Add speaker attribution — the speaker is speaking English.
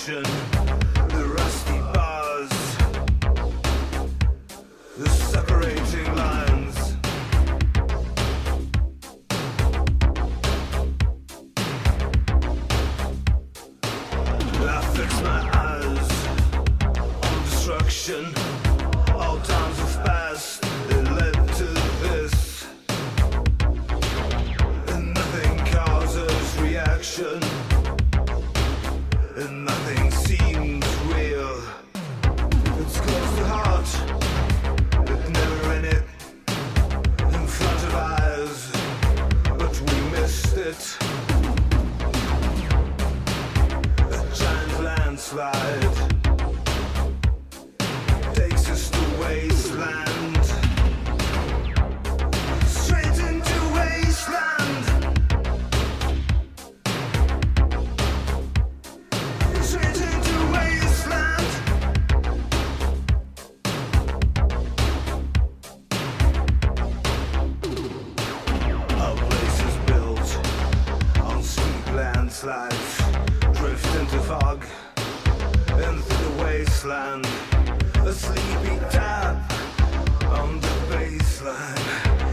Speaker 1: destruction, the rusty bars, the separating lines. I fix my eyes on destruction. All times have passed, it led to this, and nothing causes reaction, and nothing seems real. It's close to heart, but never in it, in front of eyes, but we missed it. A giant landslide takes us to wasteland, straight into wasteland, straight into wasteland. Our place is built on steep landslides, drift into fog, into the wasteland. A sleepy tap on the baseline.